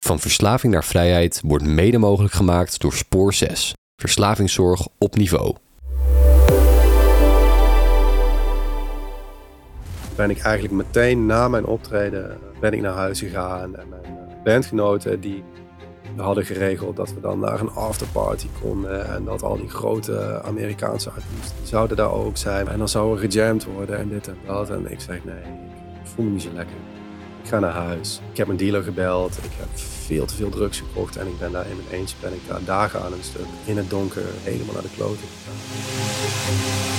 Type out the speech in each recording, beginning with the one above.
Van Verslaving naar Vrijheid wordt mede mogelijk gemaakt door Spoor 6. Verslavingszorg op niveau. Ben ik eigenlijk meteen na mijn optreden ben ik naar huis gegaan. En mijn bandgenoten die hadden geregeld dat we dan naar een afterparty konden. En dat al die grote Amerikaanse artiesten zouden daar ook zijn. En dan zou er gejamd worden en dit en dat. En ik zeg nee, ik voel me niet zo lekker. Ik ga naar huis. Ik heb mijn dealer gebeld. Ik heb veel te veel drugs gekocht. En ik ben daar in mijn eentje ben ik daar dagen aan een stuk in het donker helemaal naar de kloten gegaan.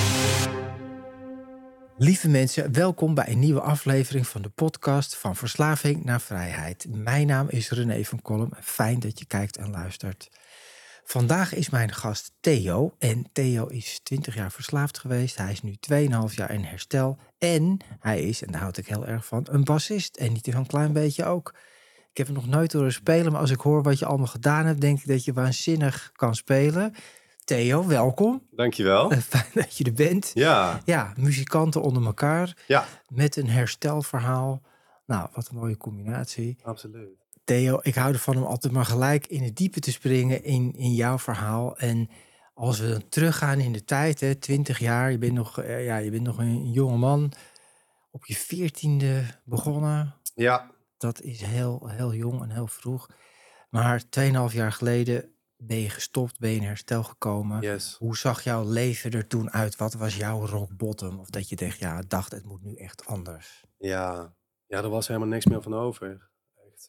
Lieve mensen, welkom bij een nieuwe aflevering van de podcast Van Verslaving naar Vrijheid. Mijn naam is René van Kolm. Fijn dat je kijkt en luistert. Vandaag is mijn gast Theo. En Theo is 20 jaar verslaafd geweest. Hij is nu 2,5 jaar in herstel. En hij is, en daar houd ik heel erg van, een bassist. En niet een klein beetje ook. Ik heb hem nog nooit horen spelen, maar als ik hoor wat je allemaal gedaan hebt, denk ik dat je waanzinnig kan spelen. Theo, welkom. Dankjewel. Fijn dat je er bent. Ja. Ja, muzikanten onder elkaar. Ja. Met een herstelverhaal. Nou, wat een mooie combinatie. Absoluut. Theo, ik hou ervan om altijd maar gelijk in het diepe te springen in jouw verhaal. En als we dan teruggaan in de tijd, hè, 20 jaar, je bent nog een jonge man. Op je 14e begonnen. Ja. Dat is heel, heel jong en heel vroeg. Maar 2,5 jaar geleden ben je gestopt, ben je in herstel gekomen. Yes. Hoe zag jouw leven er toen uit? Wat was jouw rock bottom? Of dat je dacht, het moet nu echt anders. Ja, er was helemaal niks meer van over. Echt,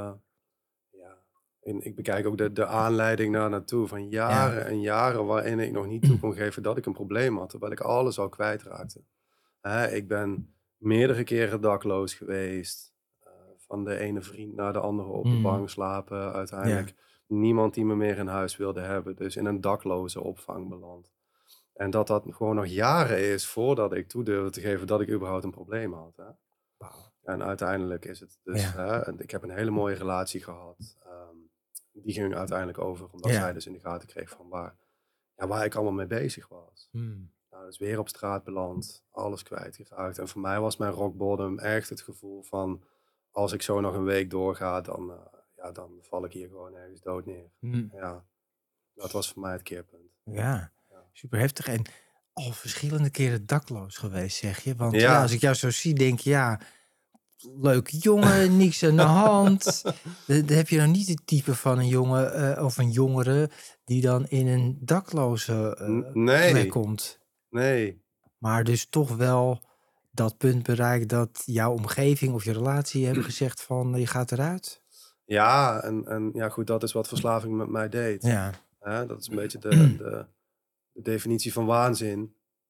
En ik bekijk ook de aanleiding daar naartoe van jaren en jaren waarin ik nog niet toe kon geven dat ik een probleem had, terwijl ik alles al kwijtraakte. Ik ben meerdere keren dakloos geweest, van de ene vriend naar de andere op de bank slapen, uiteindelijk niemand die me meer in huis wilde hebben, dus in een dakloze opvang beland. En dat gewoon nog jaren is voordat ik toe durfde te geven dat ik überhaupt een probleem had. Hè? Wow. En uiteindelijk is het dus, ik heb een hele mooie relatie gehad. Die ging uiteindelijk over, omdat zij dus in de gaten kreeg van waar ik allemaal mee bezig was. Nou, dus weer op straat beland, alles kwijtgeraakt. En voor mij was mijn rock bottom echt het gevoel van, als ik zo nog een week doorga, dan val ik hier gewoon ergens dood neer. Ja, dat was voor mij het keerpunt. Ja, super heftig. En al verschillende keren dakloos geweest, zeg je. Want als ik jou zo zie, denk je, leuke jongen, niks aan de hand. Dan heb je nou niet het type van een jongen of een jongere die dan in een dakloze plek komt. Nee. Maar dus toch wel dat punt bereikt dat jouw omgeving of je relatie hebben gezegd van je gaat eruit. Ja, en goed, dat is wat verslaving met mij deed. Ja. Dat is een beetje de definitie van waanzin.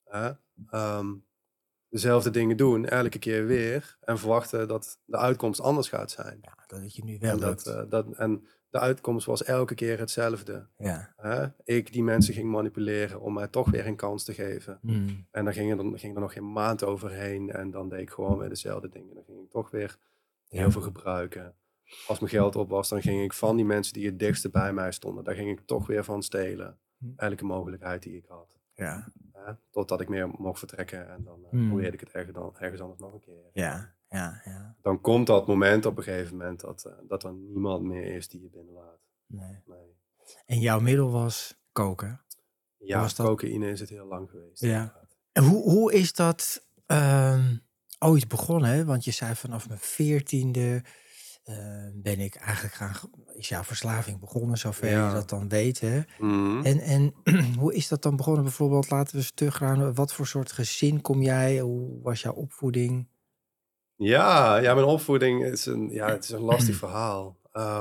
Dezelfde dingen doen, elke keer weer. En verwachten dat de uitkomst anders gaat zijn. Ja, dat je nu wel en de uitkomst was elke keer hetzelfde. Ja. Ik die mensen ging manipuleren om mij toch weer een kans te geven. En dan ging er nog geen maand overheen. En dan deed ik gewoon weer dezelfde dingen. Dan ging ik toch weer heel veel gebruiken. Als mijn geld op was, dan ging ik van die mensen die het dichtste bij mij stonden, daar ging ik toch weer van stelen. Elke mogelijkheid die ik had. Ja. Totdat ik meer mocht vertrekken en dan probeerde ik het ergens anders nog een keer. Ja. Dan komt dat moment op een gegeven moment dat er niemand meer is die je binnenlaat. Nee. En jouw middel was koken? Ja, cocaïne is het heel lang geweest. Ja. En hoe is dat ooit begonnen? Hè? Want je zei vanaf mijn 14e ben ik eigenlijk is jouw verslaving begonnen, zover je dat dan weet. Hè? En hoe is dat dan begonnen? Bijvoorbeeld, laten we eens teruggaan. Wat voor soort gezin kom jij? Hoe was jouw opvoeding? Ja, mijn opvoeding is het is een lastig verhaal.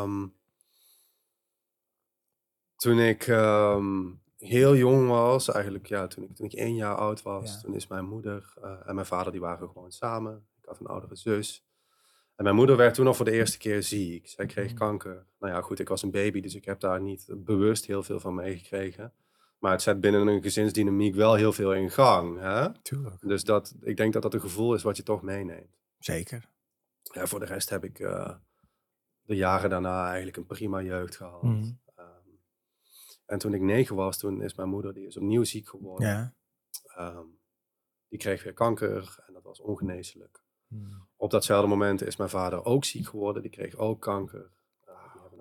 Toen ik heel jong was, eigenlijk toen ik 1 jaar oud was, toen is mijn moeder en mijn vader, die waren gewoon samen. Ik had een oudere zus. En mijn moeder werd toen al voor de eerste keer ziek. Zij kreeg kanker. Nou ja, goed, ik was een baby, dus ik heb daar niet bewust heel veel van meegekregen. Maar het zet binnen een gezinsdynamiek wel heel veel in gang. Hè? Tuurlijk. Dus ik denk dat dat een gevoel is wat je toch meeneemt. Zeker. Ja, voor de rest heb ik de jaren daarna eigenlijk een prima jeugd gehad. En toen ik 9 was, toen is mijn moeder, die is opnieuw ziek geworden. Ja. Die kreeg weer kanker en dat was ongeneeslijk. Op datzelfde moment is mijn vader ook ziek geworden. Die kreeg ook kanker. Die hebben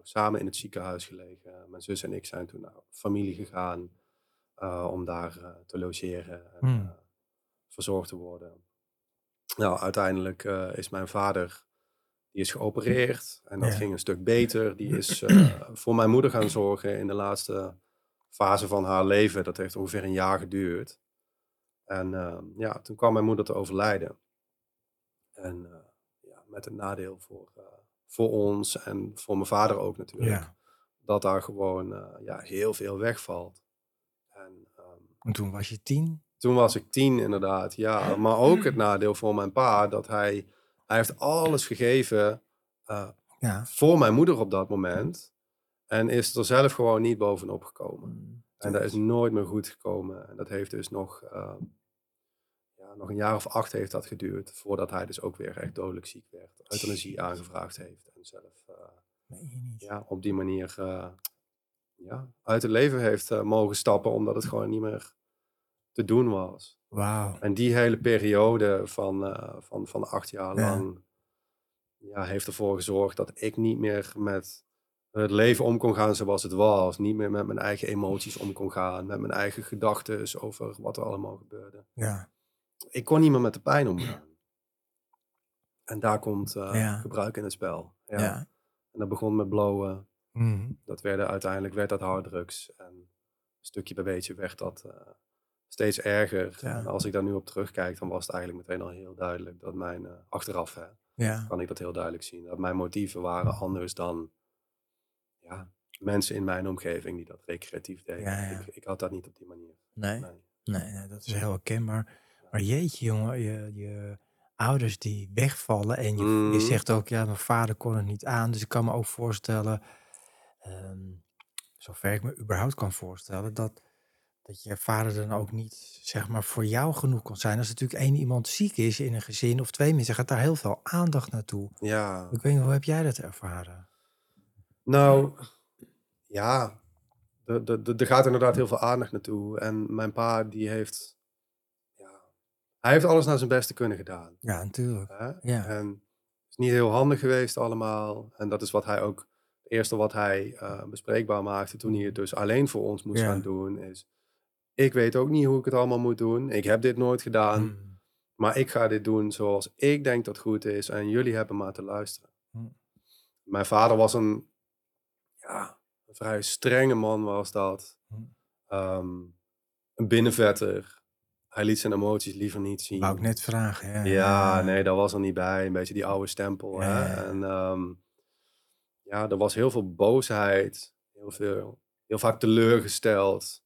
nog samen in het ziekenhuis gelegen. Mijn zus en ik zijn toen naar familie gegaan om daar te logeren en verzorgd te worden. Nou, uiteindelijk is mijn vader, die is geopereerd en dat ging een stuk beter. Die is voor mijn moeder gaan zorgen in de laatste fase van haar leven. Dat heeft ongeveer een jaar geduurd. En toen kwam mijn moeder te overlijden. En met een nadeel voor ons en voor mijn vader ook natuurlijk. Ja. Dat daar gewoon heel veel wegvalt. En toen was je 10? Toen was ik 10 inderdaad, ja. Maar ook het nadeel voor mijn pa, dat hij heeft alles gegeven voor mijn moeder op dat moment. En is er zelf gewoon niet bovenop gekomen. En dat is nooit meer goed gekomen. En dat heeft dus nog een jaar of 8 heeft dat geduurd. Voordat hij dus ook weer echt dodelijk ziek werd. Euthanasie aangevraagd heeft. En zelf op die manier uit het leven heeft mogen stappen. Omdat het gewoon niet meer te doen was. Wauw. En die hele periode van 8 jaar lang heeft ervoor gezorgd dat ik niet meer met het leven om kon gaan zoals het was. Niet meer met mijn eigen emoties om kon gaan. Met mijn eigen gedachten over wat er allemaal gebeurde. Ja. Ik kon niet meer met de pijn omgaan. En daar komt gebruik in het spel. Ja. Ja. En dat begon met blowen. Uiteindelijk werd dat harddrugs. En stukje bij beetje werd dat steeds erger. Ja. En als ik daar nu op terugkijk, dan was het eigenlijk meteen al heel duidelijk dat mijn, achteraf kan ik dat heel duidelijk zien. Dat mijn motieven waren anders dan mensen in mijn omgeving die dat recreatief deden. Ja. Ik had dat niet op die manier. Nee, dat is heel herkenbaar. Maar jeetje jongen, je ouders die wegvallen en je zegt ook, mijn vader kon het niet aan. Dus ik kan me ook voorstellen, zover ik me überhaupt kan voorstellen, dat je vader dan ook niet, zeg maar, voor jou genoeg kon zijn. Als natuurlijk 1 iemand ziek is in een gezin of 2 mensen, gaat daar heel veel aandacht naartoe. Ja. Ik weet niet, hoe heb jij dat ervaren? Nou, ja, er gaat inderdaad heel veel aandacht naartoe. En mijn pa, hij heeft alles naar zijn beste kunnen gedaan. Ja, natuurlijk. Ja. En het is niet heel handig geweest allemaal. En dat is wat hij ook, het eerste wat hij bespreekbaar maakte toen hij het dus alleen voor ons moest gaan doen, is: ik weet ook niet hoe ik het allemaal moet doen. Ik heb dit nooit gedaan. Maar ik ga dit doen zoals ik denk dat goed is. En jullie hebben maar te luisteren. Mijn vader was een vrij strenge man was dat. Een binnenvetter. Hij liet zijn emoties liever niet zien. Wou ik net vragen. Nee, dat was er niet bij. Een beetje die oude stempel. En er was heel veel boosheid. Heel vaak teleurgesteld.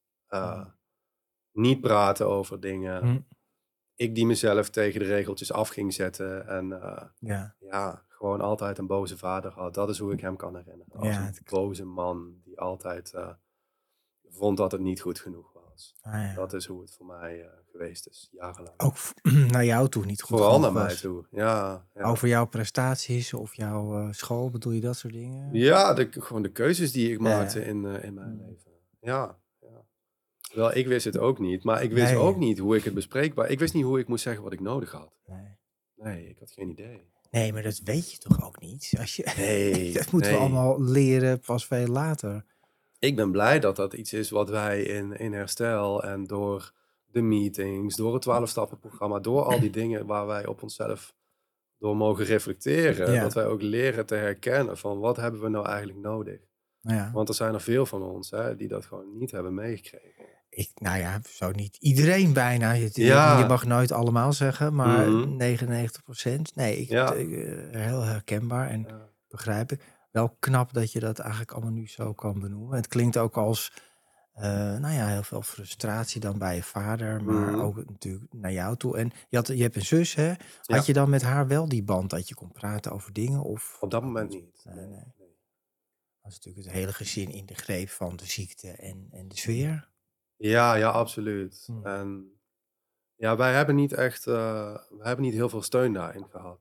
Niet praten over dingen. Ik die mezelf tegen de regeltjes af ging zetten. En gewoon altijd een boze vader had. Dat is hoe ik hem kan herinneren. Als een boze man die altijd vond dat het niet goed genoeg was. Dat is hoe het voor mij geweest is, jarenlang. Ook naar jou toe niet goed Vooral genoeg naar was. mij toe, ja. Over jouw prestaties of jouw school, bedoel je dat soort dingen? Ja, gewoon de keuzes die ik maakte in mijn leven. Ja. Wel, ik wist het ook niet, maar ik wist ook niet hoe ik het bespreekbaar. Ik wist niet hoe ik moest zeggen wat ik nodig had. Nee, ik had geen idee. Nee, maar dat weet je toch ook niet? Dat moeten we allemaal leren pas veel later. Ik ben blij dat dat iets is wat wij in herstel en door de meetings, door het 12-stappenprogramma, door al die dingen waar wij op onszelf door mogen reflecteren, dat wij ook leren te herkennen van wat hebben we nou eigenlijk nodig. Want er zijn er veel van ons die dat gewoon niet hebben meegekregen. Zo niet iedereen bijna. Je mag nooit allemaal zeggen, maar 99%. Nee, heel herkenbaar en begrijp ik. Wel knap dat je dat eigenlijk allemaal nu zo kan benoemen. Het klinkt ook als heel veel frustratie dan bij je vader, maar ook natuurlijk naar jou toe. En je hebt een zus, hè? Had je dan met haar wel die band dat je kon praten over dingen? Of op dat moment niet. Nee. Dat is natuurlijk het hele gezin in de greep van de ziekte en de sfeer. Ja, absoluut. En wij hebben niet echt, we hebben niet heel veel steun daarin gehad.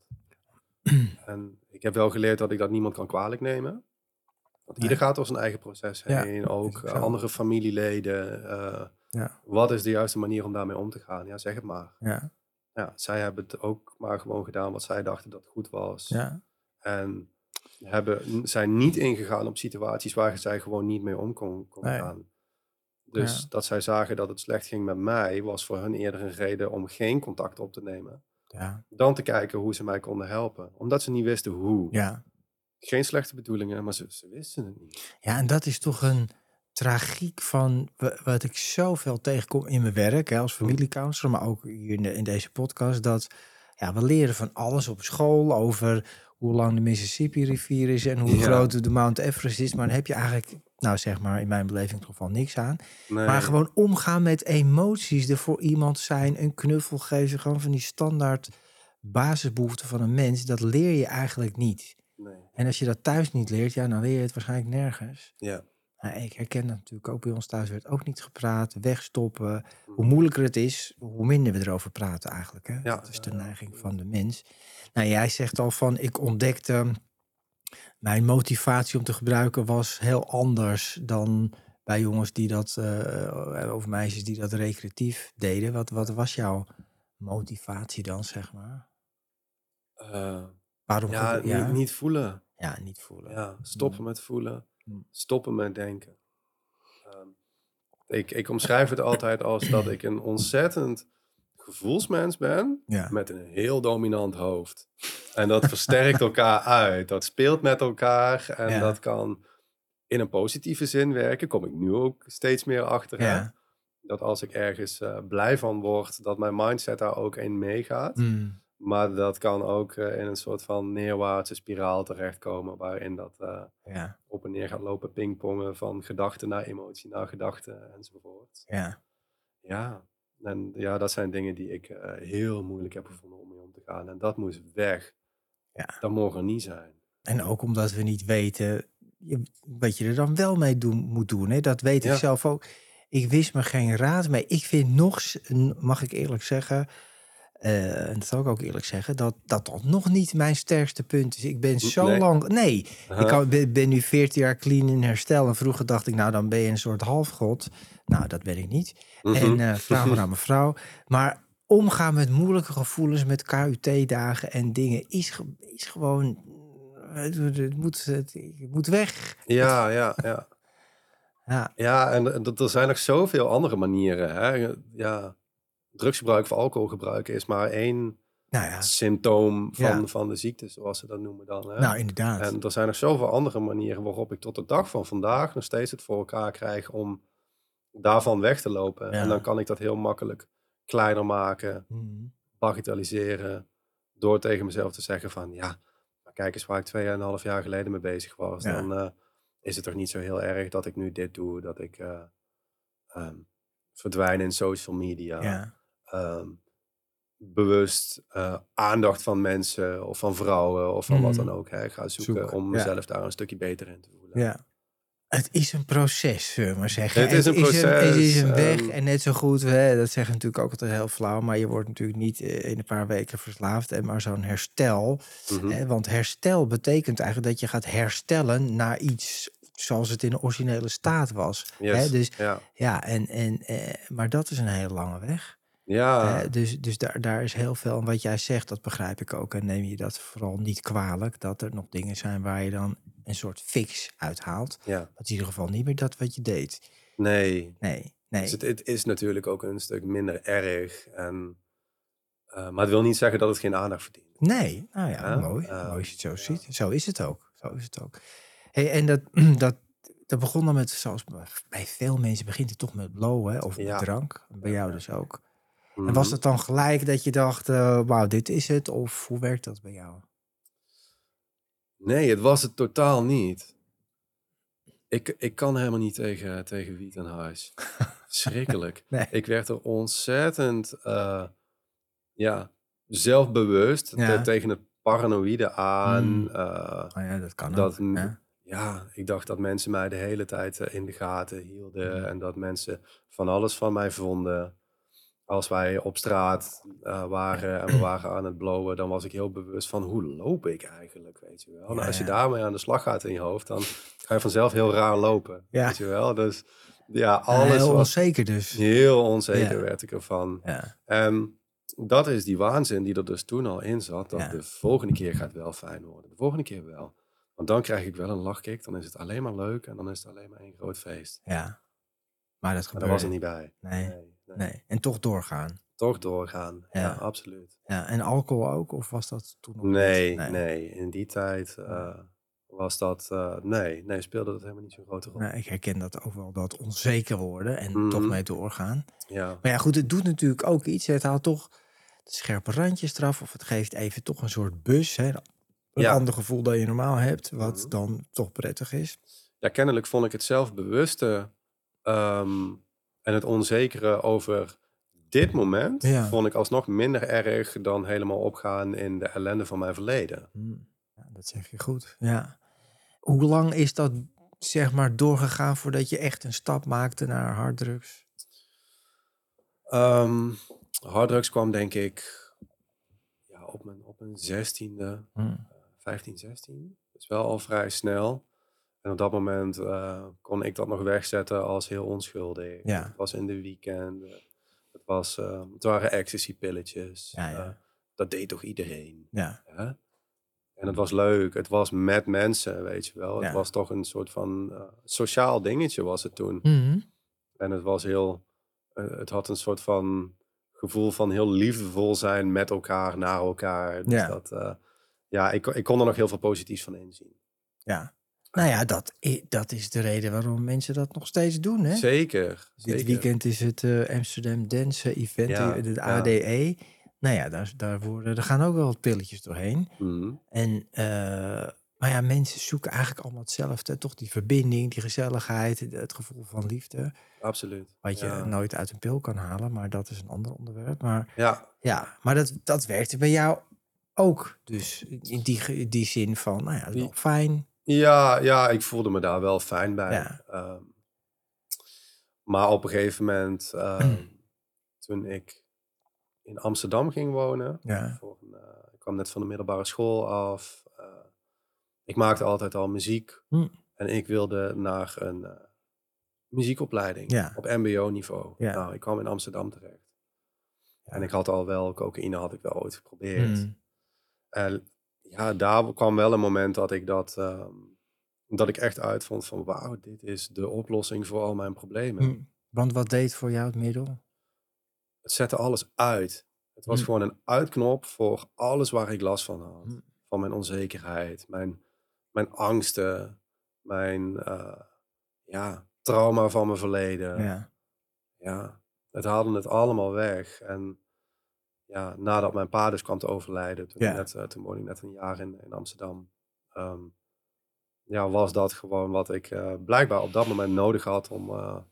En ik heb wel geleerd dat ik dat niemand kan kwalijk nemen. Want ieder gaat door zijn eigen proces heen. Ook andere familieleden. Wat is de juiste manier om daarmee om te gaan? Ja, zeg het maar. Zij hebben het ook maar gewoon gedaan wat zij dachten dat goed was. En zijn niet ingegaan op situaties waar zij gewoon niet mee om kon Nee. gaan. Dus dat zij zagen dat het slecht ging met mij, was voor hun eerder een reden om geen contact op te nemen. Ja. Dan te kijken hoe ze mij konden helpen. Omdat ze niet wisten hoe. Ja. Geen slechte bedoelingen, maar ze wisten het niet. Ja, en dat is toch een tragiek van wat ik zoveel tegenkom in mijn werk, hè, als familiecounselor, maar ook hier in deze podcast, dat we leren van alles op school over hoe lang de Mississippi-rivier is en hoe groot de Mount Everest is, maar dan heb je eigenlijk, nou zeg maar in mijn beleving toch wel niks aan. Nee. Maar gewoon omgaan met emoties, er voor iemand zijn, een knuffel geven, gewoon van die standaard basisbehoeften van een mens, dat leer je eigenlijk niet. Nee. En als je dat thuis niet leert, dan leer je het waarschijnlijk nergens. Ja. Ik herken dat natuurlijk ook bij ons thuis. Werd ook niet gepraat, wegstoppen. Hoe moeilijker het is, hoe minder we erover praten eigenlijk. Hè? Ja. Dat is de neiging van de mens. Nou, jij zegt al van, ik ontdekte mijn motivatie om te gebruiken was heel anders dan bij jongens die dat, of meisjes die dat recreatief deden. Wat was jouw motivatie dan, zeg maar? Waarom niet voelen. Ja, niet voelen. Ja, stoppen met voelen. Stoppen met denken. Ik omschrijf het altijd als dat ik een ontzettend gevoelsmens ben. Ja. Met een heel dominant hoofd. En dat versterkt elkaar uit. Dat speelt met elkaar. En dat kan in een positieve zin werken. Kom ik nu ook steeds meer achter. Ja. Dat als ik ergens blij van word, dat mijn mindset daar ook in meegaat. Maar dat kan ook in een soort van neerwaartse spiraal terechtkomen, waarin dat op en neer gaat lopen pingpongen van gedachte naar emotie naar gedachte enzovoort. Ja, en dat zijn dingen die ik heel moeilijk heb gevonden om mee om te gaan. En dat moest weg. Dat mogen er niet zijn. En ook omdat we niet weten wat je er dan wel mee moet doen. Hè? Dat weet ik zelf ook. Ik wist me geen raad mee. Ik vind mag ik eerlijk zeggen, en dat zal ik ook eerlijk zeggen, dat nog niet mijn sterkste punt is. Ik ben zo lang... Nee, ik ben nu 14 jaar clean in herstel. En vroeger dacht ik, nou dan ben je een soort halfgod. Nou, dat ben ik niet. En vraag maar aan mijn vrouw. Maar omgaan met moeilijke gevoelens, met KUT-dagen en dingen, is gewoon... Het moet weg. Ja, en er zijn nog zoveel andere manieren. Hè? Ja, drugsgebruik of alcoholgebruik is maar één symptoom van de ziekte, zoals ze dat noemen dan. Hè? Nou, inderdaad. En er zijn nog zoveel andere manieren waarop ik tot de dag van vandaag nog steeds het voor elkaar krijg om daarvan weg te lopen. En dan kan ik dat heel makkelijk kleiner maken, bagatelliseren, door tegen mezelf te zeggen van maar kijk eens waar ik 2,5 jaar geleden mee bezig was. Dan is het toch niet zo heel erg dat ik nu dit doe, dat ik verdwijn in social media. Bewust aandacht van mensen of van vrouwen of van wat dan ook ga zoeken om mezelf daar een stukje beter in te voelen. Ja. Het is een proces, zullen we maar zeggen. Het is een proces. Het is een weg en net zo goed, dat zeggen natuurlijk ook altijd heel flauw, maar je wordt natuurlijk niet in een paar weken verslaafd, maar zo'n herstel. Want herstel betekent eigenlijk dat je gaat herstellen naar iets zoals het in de originele staat was. Yes. Dus maar dat is een hele lange weg. Dus daar is heel veel. En wat jij zegt, dat begrijp ik ook. En neem je dat vooral niet kwalijk. Dat er nog dingen zijn waar je dan een soort fix uithaalt. Dat is in ieder geval niet meer dat wat je deed. Nee. Dus het is natuurlijk ook een stuk minder erg. Maar het wil niet zeggen dat het geen aandacht verdient. Nee, nou ja, mooi. Mooi als je het zo ziet. Zo is het ook. Hey, en dat begon dan met, zoals bij veel mensen begint het toch met blowen of met drank. Bij jou dus ook. En was het dan gelijk dat je dacht, wauw, dit is het? Of hoe werkt dat bij jou? Nee, het was het totaal niet. Ik kan helemaal niet tegen wiet en huis. Schrikkelijk. Nee. Ik werd er ontzettend zelfbewust tegen het paranoïde aan. Dat kan dat, ook. Ik dacht dat mensen mij de hele tijd in de gaten hielden. En dat mensen van alles van mij vonden. Als wij op straat waren en we waren aan het blowen, dan was ik heel bewust van hoe loop ik eigenlijk, weet je wel. Nou, als je daarmee aan de slag gaat in je hoofd, dan ga je vanzelf heel raar lopen, weet je wel. Dus alles heel was onzeker dus. Heel onzeker werd ik ervan. Ja. En dat is die waanzin die er dus toen al in zat, dat de volgende keer gaat wel fijn worden. De volgende keer wel. Want dan krijg ik wel een lachkick. Dan is het alleen maar leuk en dan is het alleen maar één groot feest. Ja, maar dat Maar dat gebeurde. was er niet bij. Nee. En toch doorgaan. Toch doorgaan, ja, Ja. absoluut. Ja, en alcohol ook? Of was dat toen nog Nee, niet? nee. In die tijd was dat... nee, speelde dat helemaal niet zo'n grote rol. Nou, ik herken dat ook wel, dat onzeker worden en Mhm. toch mee doorgaan. Ja, Maar ja, goed, het doet natuurlijk ook iets. Het haalt toch de scherpe randjes eraf. Of het geeft even toch een soort bus. Hè? Een Ja. ander gevoel dan je normaal hebt. Wat Mhm. dan toch prettig is. ja, kennelijk vond ik het zelfbewuste en het onzekere over dit moment... Ja. vond ik alsnog minder erg dan helemaal opgaan in de ellende van mijn verleden. Ja, dat zeg je goed. Ja. Hoe lang is dat zeg maar doorgegaan voordat je echt een stap maakte naar harddrugs? Harddrugs kwam denk ik op mijn 16e, 15, 16. Dus wel al vrij snel. En op dat moment kon ik dat nog wegzetten als heel onschuldig. Ja. Het was in de weekenden. Het waren ecstasy-pilletjes. Ja. Dat deed toch iedereen? Ja. Hè? En het was leuk. Het was met mensen, weet je wel. Ja. Het was toch een soort van sociaal dingetje was het toen. En het was het had een soort van gevoel van heel liefdevol zijn met elkaar, naar elkaar. Dus Ja. ik kon er nog heel veel positiefs van inzien. Ja. Nou ja, dat is de reden waarom mensen dat nog steeds doen, hè? Zeker. Dit weekend is het Amsterdam Dance Event, Ja, het ADE. Nou ja, daar gaan ook wel wat pilletjes doorheen. Mhm. En, maar ja, mensen zoeken eigenlijk allemaal hetzelfde. Toch die verbinding, die gezelligheid, het gevoel van liefde. Absoluut. Wat je nooit uit een pil kan halen, maar dat is een ander onderwerp. Maar maar dat werkte bij jou ook. Dus in die zin van, nou ja, dat is wel fijn. Ja, ik voelde me daar wel fijn bij. Ja. Maar op een gegeven moment, toen ik in Amsterdam ging wonen, ik kwam net van de middelbare school af. Ik maakte altijd al muziek en ik wilde naar een muziekopleiding op mbo-niveau. Ja. Nou, ik kwam in Amsterdam terecht. En ik had al wel, cocaïne had ik wel ooit geprobeerd. En ja, daar kwam wel een moment dat ik dat ik echt uitvond van wauw, dit is de oplossing voor al mijn problemen. Want wat deed voor jou het middel? Het zette alles uit. Het was gewoon een uitknop voor alles waar ik last van had. Van mijn onzekerheid, mijn angsten, mijn trauma van mijn verleden. Ja, het haalde het allemaal weg. En ja, nadat mijn pa dus kwam te overlijden, toen woonde ik net een jaar in Amsterdam. Was dat gewoon wat ik blijkbaar op dat moment nodig had om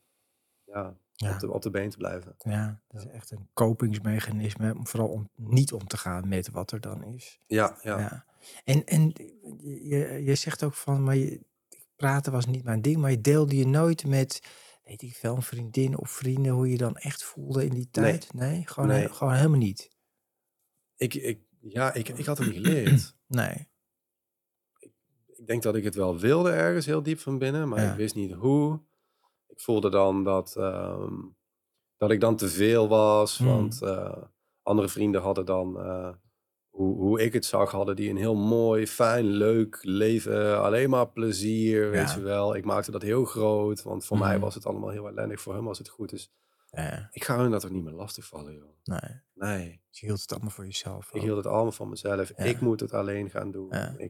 op de been te blijven. Ja, dat is echt een kopingsmechanisme. Vooral om niet om te gaan met wat er dan is. Ja. En je zegt ook van, maar praten was niet mijn ding. Maar je deelde je nooid met, weet ik veel, een vriendin of vrienden, hoe je dan echt voelde in die tijd? Nee? Gewoon helemaal niet? Ik had het niet geleerd. Nee. Ik denk dat ik het wel wilde ergens heel diep van binnen, maar ik wist niet hoe. Ik voelde dan dat ik dan te veel was, want andere vrienden hadden dan, hoe ik het zag, hadden die een heel mooi, fijn, leuk leven, alleen maar plezier, weet je wel. Ik maakte dat heel groot, want voor mij was het allemaal heel ellendig, voor hem was het goed. Dus ik ga hun dat toch niet meer lastigvallen, joh. Nee. Dus je hield het allemaal voor jezelf. Ik hield het allemaal voor mezelf. Ik moet het alleen gaan doen.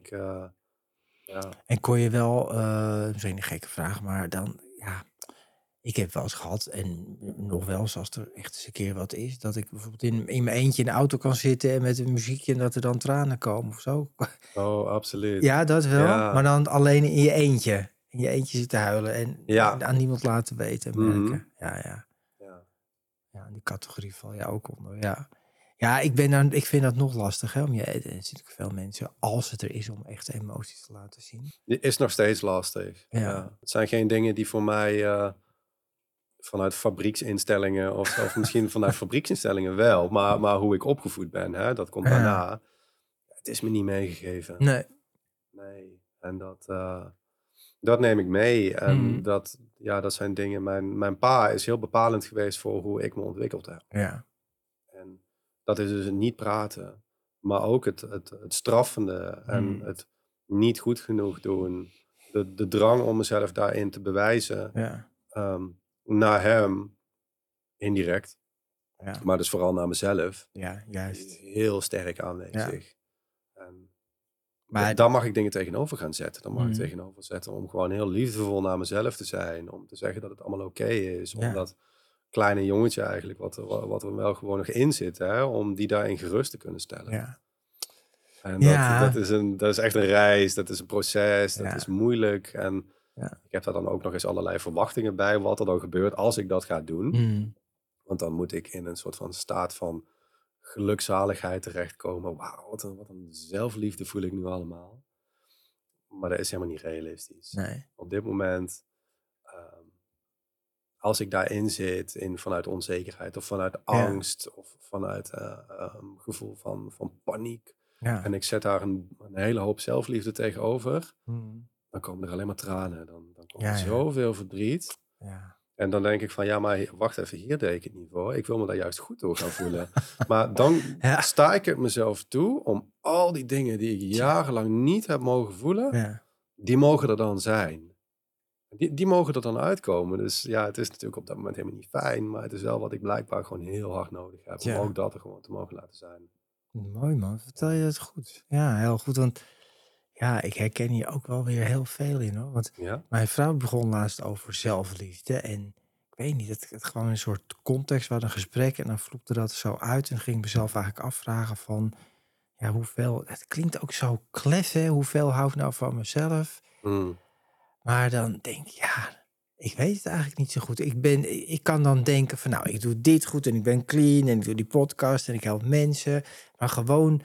En kon je wel, misschien een gekke vraag, maar dan, ik heb wel eens gehad, en nog wel eens als er echt eens een keer wat is, dat ik bijvoorbeeld in mijn eentje in de auto kan zitten en met een muziekje en dat er dan tranen komen of zo. Oh, absoluut. Ja, dat wel. Ja. Maar dan alleen in je eentje. In je eentje zitten huilen en aan niemand laten weten en merken. Ja, die categorie val je ook onder, Ja, ik vind dat nog lastig, hè. Er zitten natuurlijk veel mensen, als het er is, om echt emoties te laten zien. Die is nog steeds lastig. Ja. Het zijn geen dingen die voor mij vanuit fabrieksinstellingen of misschien vanuit fabrieksinstellingen wel, maar hoe ik opgevoed ben, hè, dat komt daarna. Het is me niet meegegeven. Nee. En dat neem ik mee. En dat zijn dingen. Mijn pa is heel bepalend geweest voor hoe ik me ontwikkeld heb. Ja. En dat is dus het niet praten, maar ook het straffende en niet goed genoeg doen. De drang om mezelf daarin te bewijzen naar hem, indirect. Ja. Maar dus vooral naar mezelf. Ja, juist. Heel sterk aanwezig. En Maar daar mag ik dingen tegenover gaan zetten. Dan mag ik tegenover zetten om gewoon heel liefdevol naar mezelf te zijn. Om te zeggen dat het allemaal oké is. Ja. Om dat kleine jongetje eigenlijk, wat er wel gewoon nog in zit. Hè, om die daarin gerust te kunnen stellen. Ja. En Ja. dat is echt een reis. Dat is een proces. Dat Ja. is moeilijk. En Ja. ik heb daar dan ook nog eens allerlei verwachtingen bij. Wat er dan gebeurt als ik dat ga doen. Want dan moet ik in een soort van staat van gelukzaligheid terechtkomen. Wauw, wat een zelfliefde voel ik nu allemaal. Maar dat is helemaal niet realistisch. Nee. Op dit moment, als ik daarin zit, vanuit onzekerheid of vanuit angst of vanuit gevoel van paniek. Ja. En ik zet daar een hele hoop zelfliefde tegenover. Dan komen er alleen maar tranen. Dan komt er zoveel verdriet. Ja. En dan denk ik van, ja, maar wacht even, hier deed ik het niet voor. Ik wil me daar juist goed door gaan voelen. Maar dan sta ik het mezelf toe om al die dingen die ik jarenlang niet heb mogen voelen, die mogen er dan zijn. Die mogen er dan uitkomen. Dus ja, het is natuurlijk op dat moment helemaal niet fijn, maar het is wel wat ik blijkbaar gewoon heel hard nodig heb. Om ook dat er gewoon te mogen laten zijn. Mooi man, vertel je het goed. Ja, heel goed, want ja, ik herken hier ook wel weer heel veel in hoor. Want mijn vrouw begon laatst over zelfliefde. En ik weet niet, het gewoon een soort context, we hadden een gesprek en dan vloepte dat zo uit. En ging ik mezelf eigenlijk afvragen van, ja, hoeveel, het klinkt ook zo klef hè, hoeveel hou ik nou van mezelf? Maar dan denk ik, ja, ik weet het eigenlijk niet zo goed. Ik kan dan denken van, nou, ik doe dit goed en ik ben clean en ik doe die podcast en ik help mensen. Maar gewoon,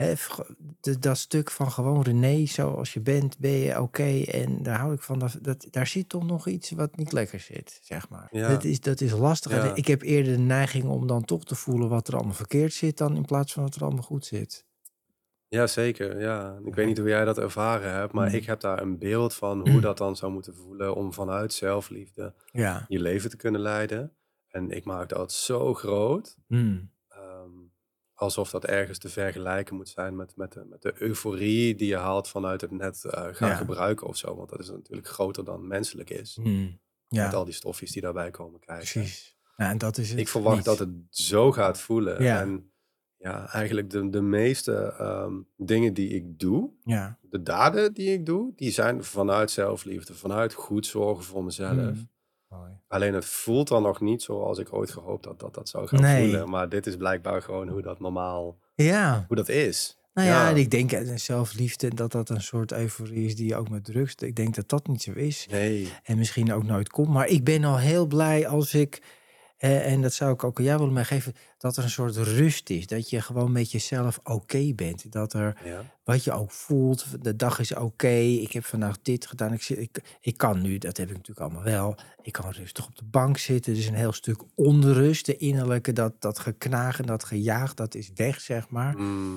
dat stuk van gewoon René, zoals je bent, ben je oké. En daar hou ik van, daar zit toch nog iets wat niet lekker zit, zeg maar. Ja. Dat is lastig. Ja. Ik heb eerder de neiging om dan toch te voelen wat er allemaal verkeerd zit, dan in plaats van wat er allemaal goed zit. Ja, zeker. Ja. Ik weet niet hoe jij dat ervaren hebt, maar ik heb daar een beeld van hoe dat dan zou moeten voelen om vanuit zelfliefde je leven te kunnen leiden. En ik maak dat zo groot, alsof dat ergens te vergelijken moet zijn met de euforie die je haalt vanuit het net gaan gebruiken of zo. Want dat is natuurlijk groter dan menselijk is. Met al die stofjes die daarbij komen kijken. Precies. Ja, en dat is het ik verwacht dat het zo gaat voelen. Ja. En ja, eigenlijk de meeste dingen die ik doe, de daden die ik doe, die zijn vanuit zelfliefde, vanuit goed zorgen voor mezelf. Mooi. Alleen het voelt dan nog niet zoals ik ooit gehoopt had dat zou gaan voelen. Maar dit is blijkbaar gewoon hoe dat normaal, hoe dat is. Nou ja, en ik denk zelfliefde, dat een soort euforie is die je ook met drugs. Ik denk dat dat niet zo is. Nee. En misschien ook nooit komt. Maar ik ben al heel blij als ik, en dat zou ik ook aan jou willen meegeven, dat er een soort rust is. Dat je gewoon met jezelf oké bent. Dat er, wat je ook voelt, de dag is oké. Ik heb vandaag dit gedaan. Ik kan nu, dat heb ik natuurlijk allemaal wel. Ik kan rustig op de bank zitten. Er is een heel stuk onrust. De innerlijke, dat geknagen, dat gejaag, dat is weg, zeg maar.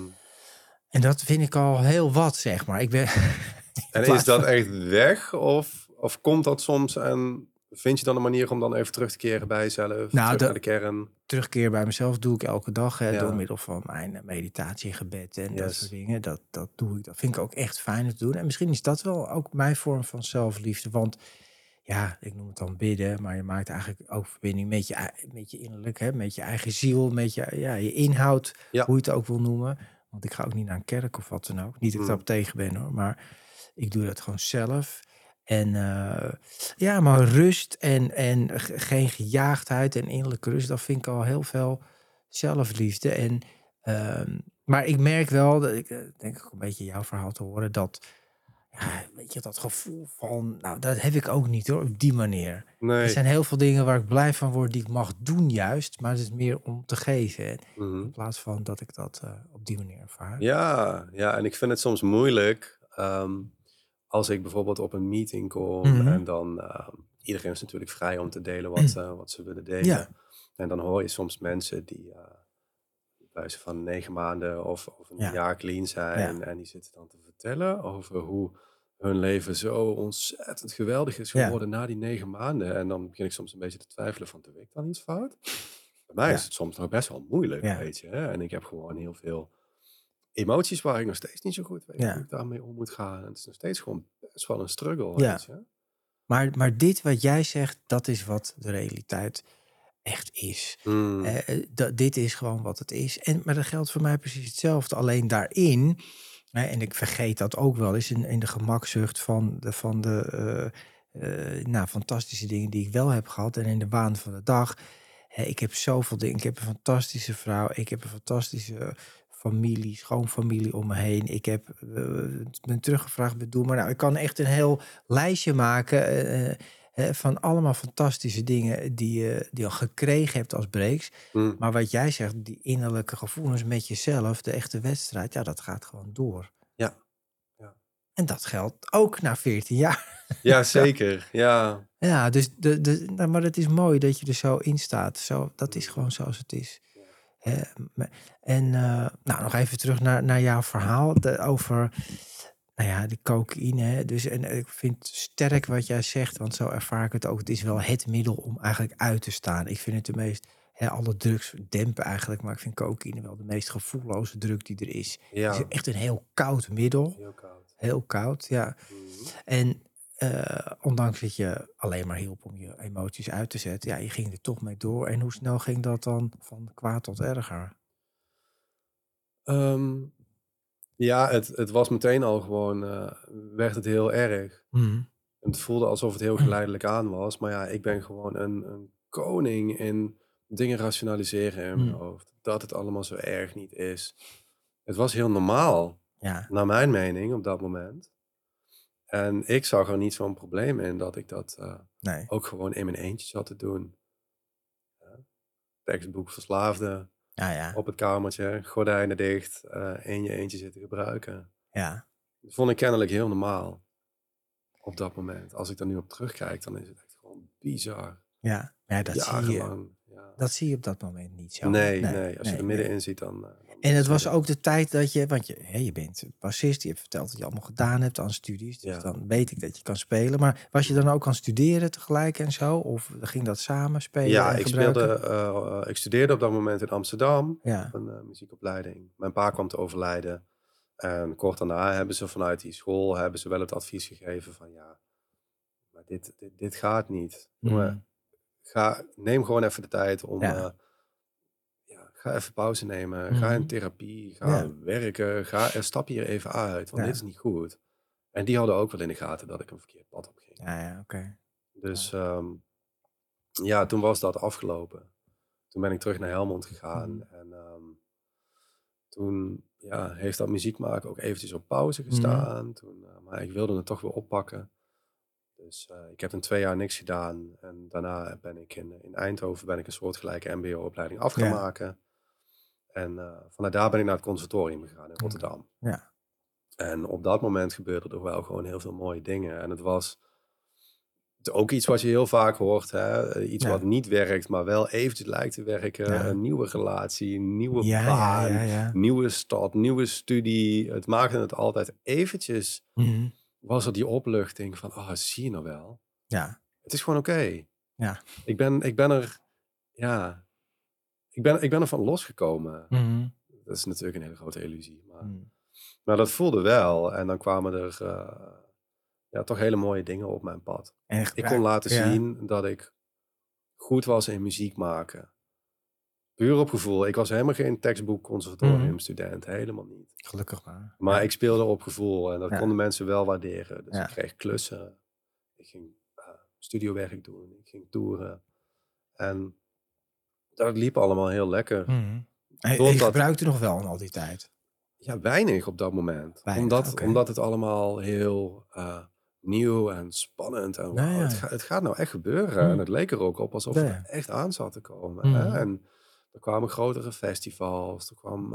En dat vind ik al heel wat, zeg maar. En is dat echt weg? Of komt dat soms en vind je dan een manier om dan even terug te keren bij jezelf? Nou, terug naar de kern? Terugkeer bij mezelf doe ik elke dag. Door middel van mijn meditatie, gebed en dat soort dingen. Dat doe ik. Dat vind ik ook echt fijn te doen. En misschien is dat wel ook mijn vorm van zelfliefde. Want ja, ik noem het dan bidden. Maar je maakt eigenlijk ook verbinding met je innerlijk. Hè, met je eigen ziel. Met je inhoud. Hoe je het ook wil noemen. Want ik ga ook niet naar een kerk of wat dan ook. Niet dat ik daarop tegen ben hoor. Maar ik doe dat gewoon zelf. En maar rust en geen gejaagdheid en innerlijke rust, dat vind ik al heel veel zelfliefde. En, maar ik merk wel, dat ik denk ook een beetje jouw verhaal te horen, dat, weet je, dat gevoel van, nou, dat heb ik ook niet hoor, op die manier. Nee. Er zijn heel veel dingen waar ik blij van word, die ik mag doen juist, maar het is meer om te geven. In plaats van dat ik dat op die manier ervaar. Ja, en ik vind het soms moeilijk. Als ik bijvoorbeeld op een meeting kom en dan iedereen is natuurlijk vrij om te delen wat ze willen delen. Ja. En dan hoor je soms mensen die bij ze van 9 maanden of een jaar clean zijn. En die zitten dan te vertellen over hoe hun leven zo ontzettend geweldig is geworden na die 9 maanden. En dan begin ik soms een beetje te twijfelen van, doe ik dan iets fout? Bij mij is het soms nog best wel moeilijk, weet je. Hè? En ik heb gewoon heel veel emoties waar ik nog steeds niet zo goed weet Ja. hoe ik daarmee om moet gaan. Het is nog steeds gewoon best wel een struggle. Ja. Weet je? Maar dit wat jij zegt, dat is wat de realiteit echt is. Dit is gewoon wat het is. Maar dat geldt voor mij precies hetzelfde. Alleen daarin, en ik vergeet dat ook wel eens in de gemakzucht van de fantastische dingen die ik wel heb gehad. En in de waan van de dag. Ik heb zoveel dingen. Ik heb een fantastische vrouw. Ik heb een fantastische familie, schoonfamilie om me heen. Ik heb ben teruggevraagd, bedoel maar. Nou, ik kan echt een heel lijstje maken van allemaal fantastische dingen die je al gekregen hebt als breaks. Maar wat jij zegt, die innerlijke gevoelens met jezelf, de echte wedstrijd, ja, dat gaat gewoon door. Ja. En dat geldt ook na 14 jaar. Ja, zeker. Ja. Ja, dus maar het is mooi dat je er zo in staat. Zo, dat is gewoon zoals het is. En nog even terug naar jouw verhaal over de cocaïne. Hè. Dus, en ik vind sterk wat jij zegt, want zo ervaar ik het ook. Het is wel het middel om eigenlijk uit te staan. Ik vind het de meest, alle drugs dempen eigenlijk, maar ik vind cocaïne wel de meest gevoelloze drug die er is. Ja. Het is echt een heel koud middel. Heel koud. Heel koud, ja. En ondanks dat je alleen maar hielp om je emoties uit te zetten, ja, je ging er toch mee door. En hoe snel ging dat dan van kwaad tot erger? Ja, het was meteen al gewoon, werd het heel erg. En het voelde alsof het heel geleidelijk aan was. Maar ja, ik ben gewoon een koning in dingen rationaliseren in mijn hoofd. Dat het allemaal zo erg niet is. Het was heel normaal, naar mijn mening, op dat moment. En ik zag er niet zo'n probleem in dat ik dat ook gewoon in mijn eentje zat te doen. Tekstboek verslaafde. Op het kamertje, gordijnen dicht, in je eentje zitten gebruiken. Ja. Dat vond ik kennelijk heel normaal op dat moment. Als ik er nu op terugkijk, dan is het echt gewoon bizar. Ja, dat jarenlang. Dat zie je op dat moment niet zo. Nee. Als je er middenin ziet, dan... En het was ook de tijd dat je... Want je bent bassist, je hebt verteld dat je allemaal gedaan hebt aan studies. Dus dan weet ik dat je kan spelen. Maar was je dan ook aan studeren tegelijk en zo? Of ging dat samen spelen? Ja, en ik studeerde op dat moment in Amsterdam. Ja. Een muziekopleiding. Mijn pa kwam te overlijden. En kort daarna hebben ze vanuit die school wel het advies gegeven van maar dit gaat niet. Jongen, neem gewoon even de tijd om... ga even pauze nemen. Ga in therapie. Ga werken. Stap hier even uit. Want dit is niet goed. En die hadden ook wel in de gaten dat ik een verkeerd pad op ging. Oké. Dus toen was dat afgelopen. Toen ben ik terug naar Helmond gegaan. En toen heeft dat muziek maken ook eventjes op pauze gestaan. Maar ik wilde het toch weer oppakken. Dus ik heb 2 jaar niks gedaan. En daarna ben ik in Eindhoven een soortgelijke mbo-opleiding af gaan maken. En vanuit daar ben ik naar het conservatorium gegaan in Rotterdam. Ja. En op dat moment gebeurde er wel gewoon heel veel mooie dingen. En het was ook iets wat je heel vaak hoort. Hè? Iets wat niet werkt, maar wel eventjes lijkt te werken. Ja. Een nieuwe relatie, een nieuwe baan, nieuwe stad, nieuwe studie. Het maakte het altijd eventjes... was er die opluchting van, zie je nou wel? Ja. Het is gewoon oké. Ja. Ik ben er van losgekomen. Dat is natuurlijk een hele grote illusie. Maar dat voelde wel. En dan kwamen er toch hele mooie dingen op mijn pad. Ik kon laten zien dat ik goed was in muziek maken. Puur op gevoel. Ik was helemaal geen tekstboek conservatoriumstudent. Helemaal niet. Gelukkig maar. Maar ik speelde op gevoel. En dat konden mensen wel waarderen. Dus ik kreeg klussen. Ik ging studiowerk doen. Ik ging toeren. En dat liep allemaal heel lekker. En je gebruikte nog wel in al die tijd? Ja, weinig op dat moment. Omdat het allemaal heel nieuw en spannend en het gaat nou echt gebeuren. En het leek er ook op alsof het er echt aan zat te komen. Hè? En er kwamen grotere festivals. Er kwam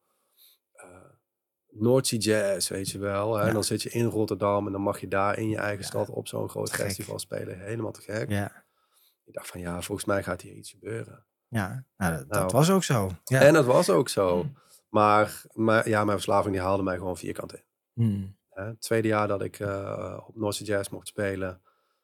Noordzee Jazz, weet je wel. Hè? En dan zit je in Rotterdam en dan mag je daar in je eigen stad op zo'n groot festival spelen. Helemaal te gek. Ja. Ik dacht van volgens mij gaat hier iets gebeuren. Ja, dat was ook zo. Ja. En dat was ook zo. Maar mijn verslaving die haalde mij gewoon vierkant in. Het tweede jaar dat ik op Noordzee Jazz mocht spelen,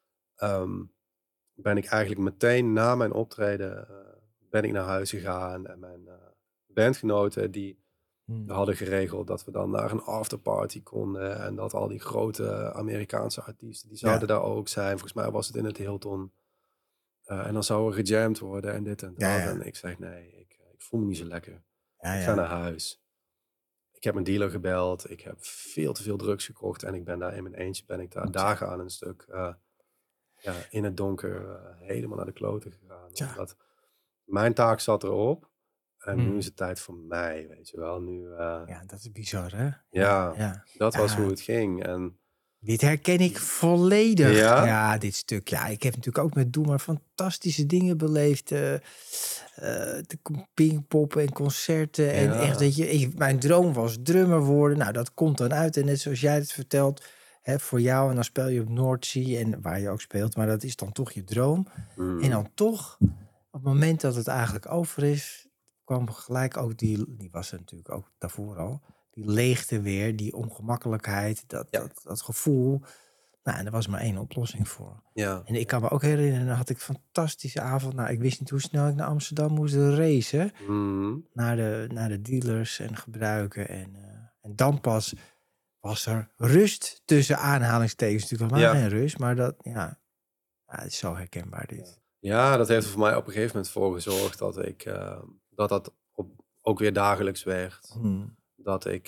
ben ik eigenlijk meteen na mijn optreden ben ik naar huis gegaan. En mijn bandgenoten die We hadden geregeld dat we dan naar een afterparty konden. En dat al die grote Amerikaanse artiesten, die zouden daar ook zijn. Volgens mij was het in het Hilton. En dan zou er gejamd worden en dit en dat. Ja, ja. En ik zeg, nee, ik voel me niet zo lekker. Ja, Ik ga naar huis. Ik heb mijn dealer gebeld. Ik heb veel te veel drugs gekocht. En ik ben daar in mijn eentje, ben ik daar dagen aan een stuk in het donker helemaal naar de kloten gegaan. Omdat mijn taak zat erop. En nu is het tijd voor mij, weet je wel. Nu, ja, dat is bizar, hè? Dat was hoe het ging. En dit herken ik volledig. Ja? Ja, dit stuk. Ja, ik heb natuurlijk ook met Doe Maar fantastische dingen beleefd. De pingpoppen en concerten. En echt, weet je, mijn droom was drummer worden. Nou, dat komt dan uit. En net zoals jij het vertelt, hè, voor jou. En dan speel je op Noordzee en waar je ook speelt. Maar dat is dan toch je droom. En dan toch, op het moment dat het eigenlijk over is, kwam gelijk ook die was er natuurlijk ook daarvoor al. Die leegte weer, die ongemakkelijkheid, dat gevoel. Nou, en er was maar één oplossing voor. Ja. En ik kan me ook herinneren, dan had ik een fantastische avond. Nou, ik wist niet hoe snel ik naar Amsterdam moest racen. Naar de dealers en gebruiken. En dan pas was er rust tussen aanhalingstekens. Natuurlijk helemaal geen rust, maar dat, het is zo herkenbaar dit. Ja, dat heeft er voor mij op een gegeven moment voor gezorgd dat ik dat ook weer dagelijks werd. Dat ik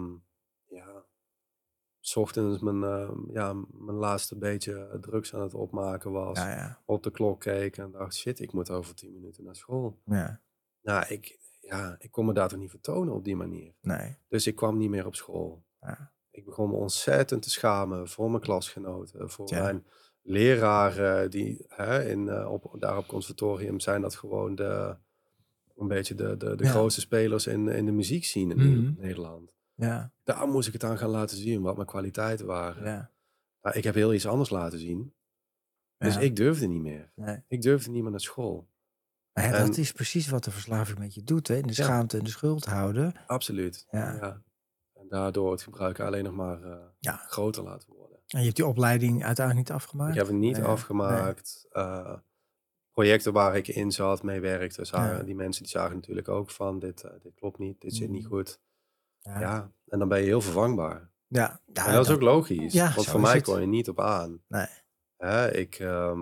's ochtends mijn laatste beetje drugs aan het opmaken was. Op de klok keek en dacht, shit, ik moet over 10 minuten naar school. Nou, ik kon me daar toch niet vertonen op die manier. Nee. Dus ik kwam niet meer op school. Ik begon me ontzettend te schamen voor mijn klasgenoten. Voor mijn leraren die daar op conservatorium zijn dat gewoon een beetje de grootste spelers in de muziekscene in Nederland. Ja. Daar moest ik het aan gaan laten zien, wat mijn kwaliteiten waren. Maar ik heb heel iets anders laten zien. Dus ik durfde niet meer. Nee. Ik durfde niet meer naar school. Maar dat is precies wat de verslaving met je doet, hè? De schaamte en de schuld houden. Absoluut. Ja. En daardoor het gebruiken alleen nog maar groter laten worden. En je hebt die opleiding uiteindelijk niet afgemaakt? Ik heb het niet afgemaakt. Projecten waar ik in zat, mee werkte, die mensen die zagen natuurlijk ook van dit klopt niet, dit zit niet goed. Ja, en dan ben je heel vervangbaar. Ja. En dat is ook logisch, want voor mij kon je niet op aan. Nee. Ik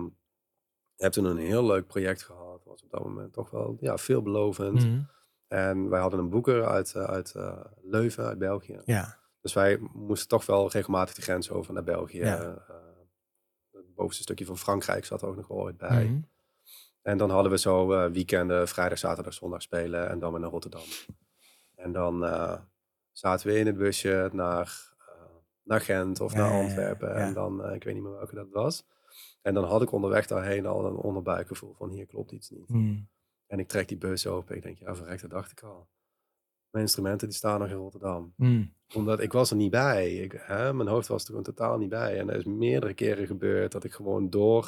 heb toen een heel leuk project gehad, was op dat moment toch wel veelbelovend. En wij hadden een boeker uit Leuven, uit België. Ja. Dus wij moesten toch wel regelmatig de grens over naar België. Het bovenste stukje van Frankrijk zat er ook nog wel ooit bij. En dan hadden we zo weekenden, vrijdag, zaterdag, zondag spelen en dan weer naar Rotterdam. En dan zaten we in het busje naar Gent of naar Antwerpen. En dan, ik weet niet meer welke dat was. En dan had ik onderweg daarheen al een onderbuikgevoel van hier klopt iets niet. En ik trek die bus open. Ik denk, verrek, dat dacht ik al. Mijn instrumenten die staan nog in Rotterdam. Omdat ik was er niet bij. Mijn hoofd was er gewoon totaal niet bij. En er is meerdere keren gebeurd dat ik gewoon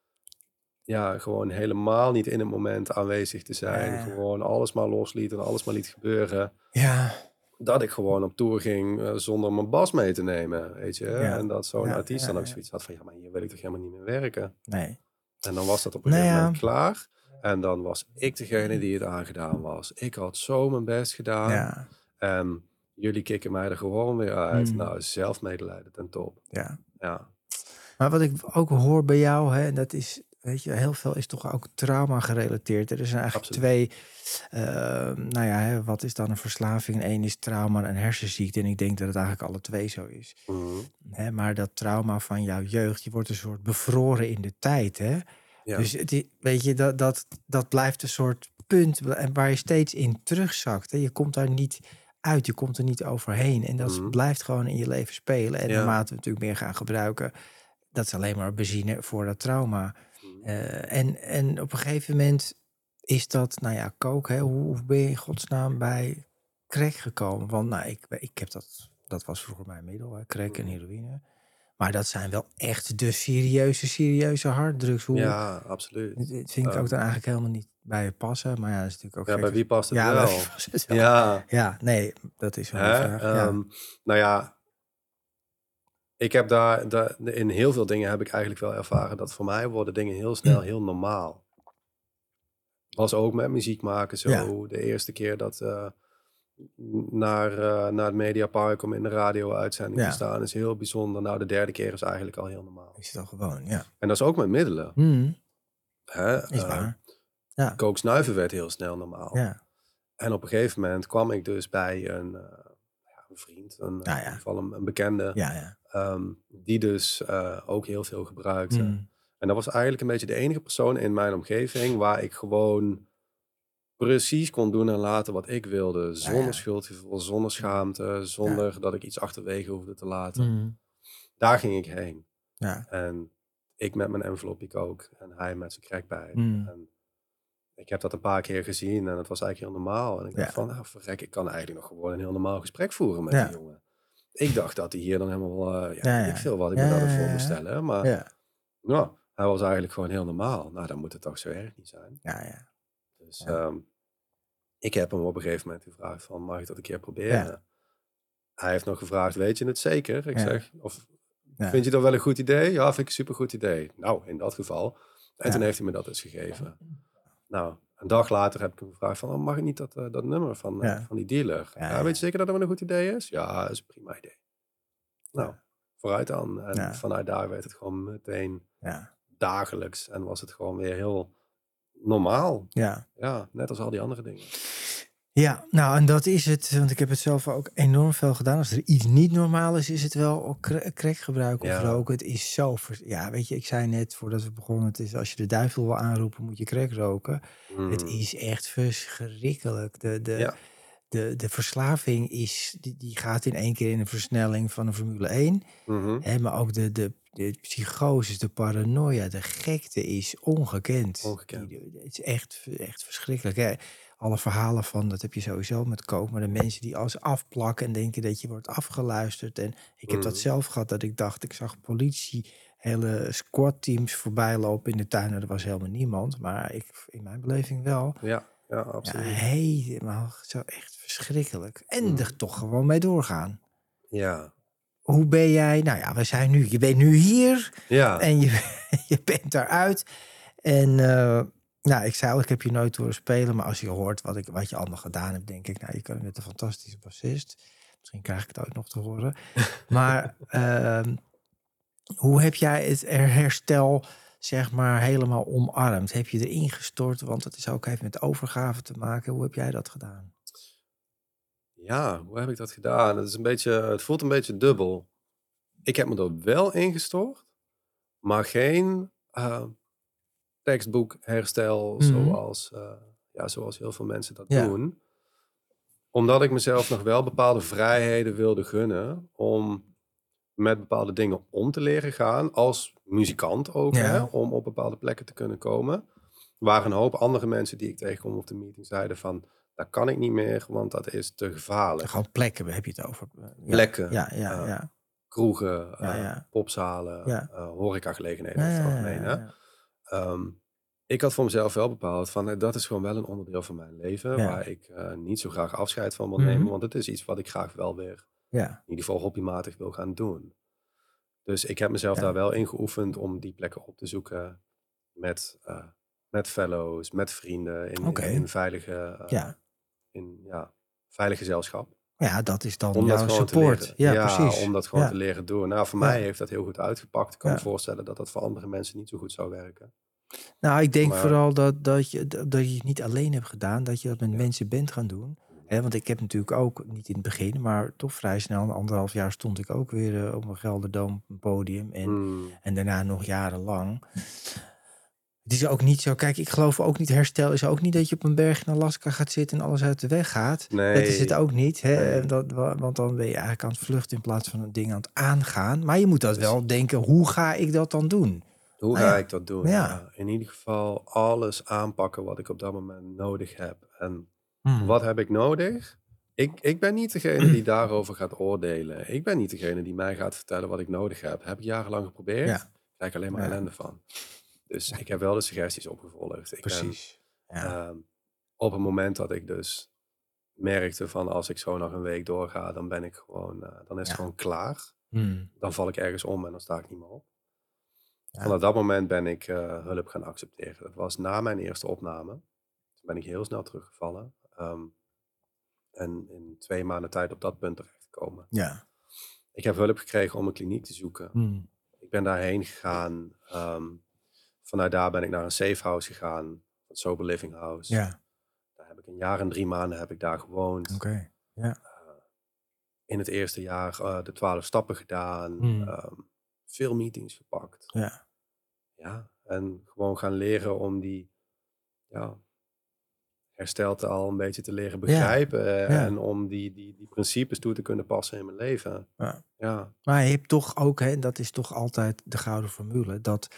gewoon helemaal niet in het moment aanwezig te zijn. Gewoon alles maar losliet en alles maar liet gebeuren. Dat ik gewoon op tour ging zonder mijn bas mee te nemen, weet je. En dat zo'n artiest dan ook zoiets had van, maar hier wil ik toch helemaal niet meer werken. Nee. En dan was dat op een gegeven moment klaar. En dan was ik degene die het aangedaan was. Ik had zo mijn best gedaan. En jullie kicken mij er gewoon weer uit. Nou, zelfmedelijden ten top. Ja. Maar wat ik ook hoor bij jou, hè, dat is, weet je, heel veel is toch ook trauma gerelateerd. Er zijn eigenlijk twee, wat is dan een verslaving? Eén is trauma en hersenziekte. En ik denk dat het eigenlijk alle twee zo is. Maar dat trauma van jouw jeugd, je wordt een soort bevroren in de tijd, hè? Ja. Dus weet je, dat blijft een soort punt waar je steeds in terugzakt. Hè? Je komt daar niet uit, je komt er niet overheen. En dat blijft gewoon in je leven spelen. En naarmate we natuurlijk meer gaan gebruiken, dat is alleen maar benzine voor dat trauma. En op een gegeven moment is dat, coke, hè? Hoe ben je in godsnaam bij crack gekomen? Want ik heb dat was vroeger mijn middel, hè? Crack en heroïne. Maar dat zijn wel echt de serieuze harddrugs. Ja, absoluut. Dat vind ik ook dan eigenlijk helemaal niet bij je passen. Maar dat is natuurlijk ook bij wie past het wel? Ja, nee, dat is wel een vraag. Ik heb daar in heel veel dingen heb ik eigenlijk wel ervaren dat voor mij worden dingen heel snel heel normaal. Was ook met muziek maken zo. De eerste keer naar het Mediapark om in de radio-uitzending te staan is heel bijzonder. Nou, de derde keer is eigenlijk al heel normaal. Is het al gewoon, ja. En dat is ook met middelen. Is waar. Kooksnuiven werd heel snel normaal. Ja. En op een gegeven moment kwam ik dus bij een vriend, in ieder geval een bekende, die dus ook heel veel gebruikte. En dat was eigenlijk een beetje de enige persoon in mijn omgeving waar ik gewoon precies kon doen en laten wat ik wilde. Zonder schuldgevoel, zonder schaamte, zonder dat ik iets achterwege hoefde te laten. Daar ging ik heen. Ja. En ik met mijn envelopje ook en hij met zijn crackpijp. En ik heb dat een paar keer gezien en het was eigenlijk heel normaal. En ik dacht van, nou verrek, ik kan eigenlijk nog gewoon een heel normaal gesprek voeren met die jongen. Ik dacht dat hij hier dan helemaal, ik veel wat ik me daarvoor voor moest stellen. Maar nou, hij was eigenlijk gewoon heel normaal. Nou, dan moet het toch zo erg niet zijn. Dus ik heb hem op een gegeven moment gevraagd van, mag ik dat een keer proberen? Hij heeft nog gevraagd, weet je het zeker? Ik zeg, of vind je dat wel een goed idee? Ja, vind ik een supergoed idee. Nou, in dat geval. En toen heeft hij me dat dus gegeven. Nou, een dag later heb ik hem gevraagd van, mag ik niet dat nummer van die dealer? Weet je zeker dat dat wel een goed idee is? Ja, dat is een prima idee. Nou, vooruit dan. En vanuit daar werd het gewoon meteen dagelijks. En was het gewoon weer heel normaal. Ja, net als al die andere dingen. Ja, nou en dat is het. Want ik heb het zelf ook enorm veel gedaan. Als er iets niet normaal is, is het wel crackgebruik of roken. Het is zo... weet je, ik zei net voordat we begonnen, het is als je de duivel wil aanroepen, moet je crack roken. Het is echt verschrikkelijk. De verslaving is, die gaat in één keer in een versnelling van een Formule 1. Maar ook de psychoses, de paranoia, de gekte is ongekend. Het is echt verschrikkelijk. Hè? Alle verhalen van, dat heb je sowieso met coke, maar de mensen die als afplakken en denken dat je wordt afgeluisterd. En ik heb dat zelf gehad, dat ik dacht, ik zag politie, hele squadteams voorbij lopen in de tuin. Er was helemaal niemand, maar in mijn beleving wel. Ja, absoluut. Helemaal zo echt verschrikkelijk. En er toch gewoon mee doorgaan. Ja. Hoe ben jij? Nou ja, je bent nu hier. Ja. En je bent daaruit. En ik zei al, ik heb je nooit horen spelen. Maar als je hoort wat je allemaal gedaan hebt, denk ik, nou, je kan met een fantastische bassist. Misschien krijg ik het ooit nog te horen. Maar hoe heb jij het herstel, zeg maar, helemaal omarmd? Heb je erin gestort? Want het is ook even met overgave te maken. Hoe heb jij dat gedaan? Ja, hoe heb ik dat gedaan? Het voelt een beetje dubbel. Ik heb me er wel ingestort, maar geen tekstboekherstel zoals heel veel mensen dat doen. Omdat ik mezelf nog wel bepaalde vrijheden wilde gunnen om met bepaalde dingen om te leren gaan, als muzikant ook, om op bepaalde plekken te kunnen komen. Waar een hoop andere mensen die ik tegenkom op de meeting zeiden van, dat kan ik niet meer, want dat is te gevaarlijk. Gewoon plekken heb je het over. Plekken, kroegen, popzalen, horecagelegenheden over het algemeen. Ik had voor mezelf wel bepaald van, dat is gewoon wel een onderdeel van mijn leven, waar ik niet zo graag afscheid van wil nemen, want het is iets wat ik graag wel weer in ieder geval hobbymatig wil gaan doen. Dus ik heb mezelf daar wel in geoefend om die plekken op te zoeken met fellows, met vrienden in veilige gezelschap. Ja, dat is dan om jouw support. Precies. Om dat gewoon te leren doen. Nou, voor mij heeft dat heel goed uitgepakt. Ik kan me voorstellen dat dat voor andere mensen niet zo goed zou werken. Nou, ik denk vooral dat je het niet alleen hebt gedaan, dat je dat met mensen bent gaan doen. Want ik heb natuurlijk ook, niet in het begin, maar toch vrij snel, 1,5 jaar stond ik ook weer op een Gelderdoom podium. En daarna nog jarenlang. Het is ook niet zo, kijk, ik geloof ook niet, herstel is ook niet dat je op een berg in Alaska gaat zitten en alles uit de weg gaat. Nee. Dat is het ook niet. Want dan ben je eigenlijk aan het vluchten in plaats van een ding aan het aangaan. Maar je moet dat wel denken, hoe ga ik dat dan doen? Hoe ga ik dat doen? Ja. In ieder geval alles aanpakken wat ik op dat moment nodig heb. En wat heb ik nodig? Ik ben niet degene die daarover gaat oordelen. Ik ben niet degene die mij gaat vertellen wat ik nodig heb. Heb ik jarenlang geprobeerd? Daar krijg ik alleen maar ellende van. Dus ik heb wel de suggesties opgevolgd. Precies. Op het moment dat ik dus merkte van, als ik zo nog een week doorga, dan ben ik gewoon, dan is het gewoon klaar. Dan val ik ergens om en dan sta ik niet meer op. Vanaf dat moment ben ik hulp gaan accepteren. Dat was na mijn eerste opname. Toen ben ik heel snel teruggevallen. En in 2 maanden tijd op dat punt terecht te komen. Ja. Ik heb hulp gekregen om een kliniek te zoeken. Ik ben daarheen gegaan. Vanuit daar ben ik naar een safe house gegaan. Een sober living house. Ja. Daar heb ik 1 jaar en 3 maanden heb ik daar gewoond. Oké. Ja. In het eerste jaar de 12 stappen gedaan. Veel meetings gepakt. Ja. Ja, en gewoon gaan leren om die herstel al een beetje te leren begrijpen. En om die principes toe te kunnen passen in mijn leven. Ja. Maar je hebt toch ook, hè, dat is toch altijd de gouden formule,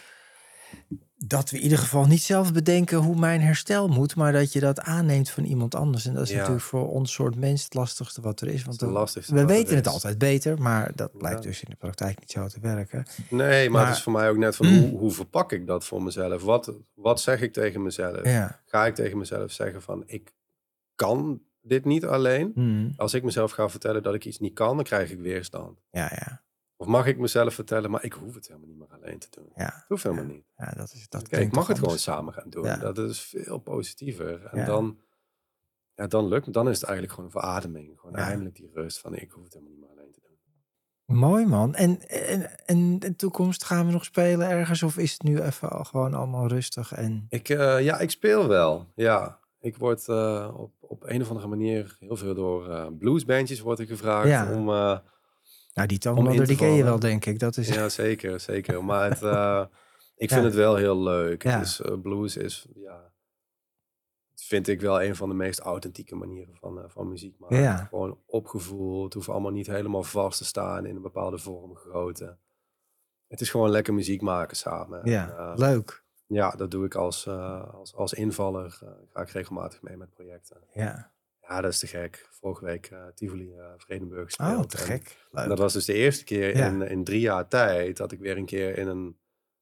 dat we in ieder geval niet zelf bedenken hoe mijn herstel moet, maar dat je dat aanneemt van iemand anders. En dat is natuurlijk voor ons soort mens het lastigste wat er is. Want we weten het altijd beter, maar dat blijkt dus in de praktijk niet zo te werken. Nee, maar het is voor mij ook net van hoe verpak ik dat voor mezelf? Wat zeg ik tegen mezelf? Ja. Ga ik tegen mezelf zeggen van ik kan dit niet alleen? Als ik mezelf ga vertellen dat ik iets niet kan, dan krijg ik weerstand. Ja. Of mag ik mezelf vertellen, maar ik hoef het helemaal niet meer alleen te doen. Ja. Dat hoeft helemaal niet. Ja, dat ik mag het gewoon samen gaan doen. Ja. Dat is veel positiever. En dan lukt het. Dan is het eigenlijk gewoon een verademing. Gewoon eindelijk die rust van ik hoef het helemaal niet meer alleen te doen. Mooi man. En in de toekomst gaan we nog spelen ergens? Of is het nu even gewoon allemaal rustig? Ik speel wel. Ja. Ik word op een of andere manier heel veel door bluesbandjes wordt ik gevraagd om... die toonladder, die ken je wel, denk ik. Dat is... Ja, zeker. Maar ik vind het wel heel leuk. Ja. Dus blues is, vind ik wel een van de meest authentieke manieren van muziek maken. Ja. Gewoon opgevoeld. Het hoeft allemaal niet helemaal vast te staan in een bepaalde vorm gegoten. Het is gewoon lekker muziek maken samen. Ja, leuk. Ja, dat doe ik als invaller. Ga ik regelmatig mee met projecten. Ja, dat is te gek. Vorige week Tivoli Vredenburg gespeeld. Oh, te gek. En dat was dus de eerste keer in 3 jaar tijd dat ik weer een keer in een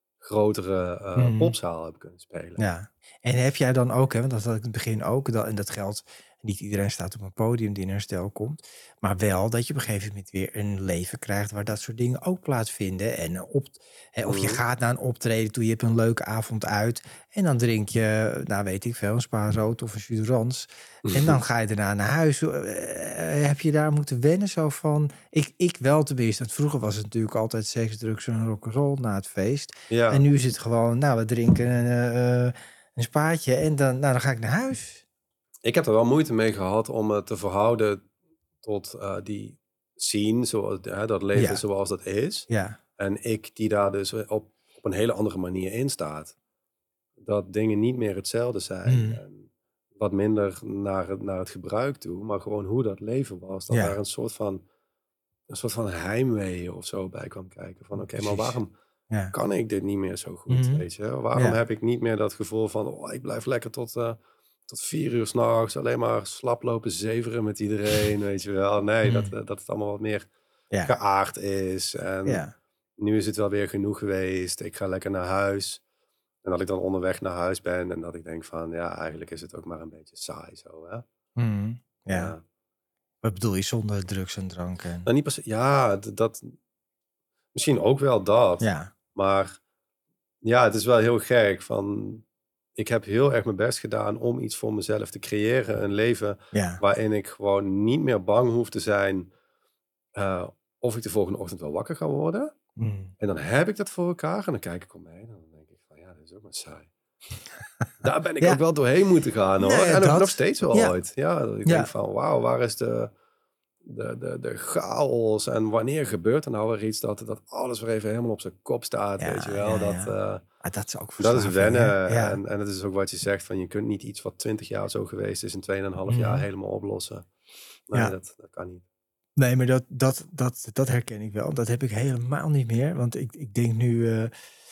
grotere popzaal heb kunnen spelen. Ja. En heb jij dan ook, want dat had ik in het begin ook, en dat geldt, niet iedereen staat op een podium die in herstel komt, maar wel dat je op een gegeven moment weer een leven krijgt waar dat soort dingen ook plaatsvinden. En of je gaat naar een optreden toe, je hebt een leuke avond uit en dan drink je, nou weet ik veel, een Spa Rood of een Jus en dan ga je daarna naar huis. Heb je daar moeten wennen zo van? Ik wel tenminste. Want vroeger was het natuurlijk altijd seks, drugs en rock'n'roll na het feest. Ja. En nu is het gewoon, we drinken een spaatje en dan ga ik naar huis. Ik heb er wel moeite mee gehad om het te verhouden tot die scene, zoals, dat leven zoals dat is. Ja. En ik die daar dus op een hele andere manier in staat. Dat dingen niet meer hetzelfde zijn. En wat minder naar het gebruik toe, maar gewoon hoe dat leven was. Dat daar een soort van heimwee of zo bij kwam kijken. Van oké, maar waarom kan ik dit niet meer zo goed? Weet je? Waarom heb ik niet meer dat gevoel van ik blijf lekker tot 4 uur 's nachts alleen maar slap lopen zeveren met iedereen, weet je wel. Nee, dat het allemaal wat meer geaard is. En nu is het wel weer genoeg geweest. Ik ga lekker naar huis. En dat ik dan onderweg naar huis ben en dat ik denk van, eigenlijk is het ook maar een beetje saai zo, hè. Ja. Wat bedoel je, zonder drugs en drank? Nou, niet pas, dat misschien ook wel dat. Ja. Maar het is wel heel gek van... Ik heb heel erg mijn best gedaan om iets voor mezelf te creëren. Een leven waarin ik gewoon niet meer bang hoef te zijn... of ik de volgende ochtend wel wakker ga worden. En dan heb ik dat voor elkaar. En dan kijk ik om me heen en dan denk ik van... dat is ook maar saai. Daar ben ik ook wel doorheen moeten gaan, hoor. Nee, en nog steeds wel ooit. Ja, dat ik denk van... Wauw, waar is de chaos? En wanneer gebeurt er nou weer iets... dat alles weer even helemaal op zijn kop staat, weet je wel? Dat is ook dat is wennen. En het is ook wat je zegt, van je kunt niet iets wat 20 jaar zo geweest is in 2,5 jaar helemaal oplossen. Nee, dat kan niet. Nee, maar dat herken ik wel. Dat heb ik helemaal niet meer. Want ik denk nu